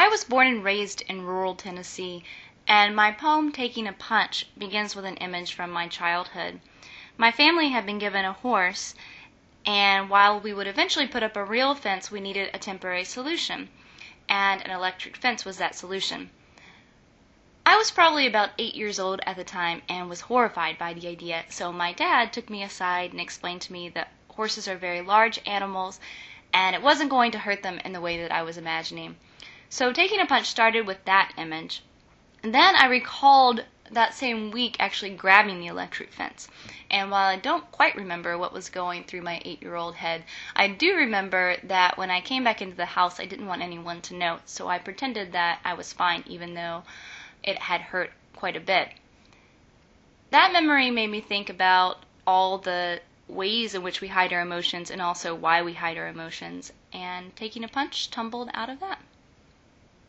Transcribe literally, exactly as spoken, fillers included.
I was born and raised in rural Tennessee, and my poem Taking a Punch begins with an image from my childhood. My family had been given a horse, and while we would eventually put up a real fence, we needed a temporary solution, and an electric fence was that solution. I was probably about eight years old at the time and was horrified by the idea, so my dad took me aside and explained to me that horses are very large animals and it wasn't going to hurt them in the way that I was imagining. So Taking a Punch started with that image. And then I recalled that same week actually grabbing the electric fence. And while I don't quite remember what was going through my eight-year-old head, I do remember that when I came back into the house, I didn't want anyone to know, so I pretended that I was fine, even though it had hurt quite a bit. That memory made me think about all the ways in which we hide our emotions and also why we hide our emotions, and Taking a Punch tumbled out of that.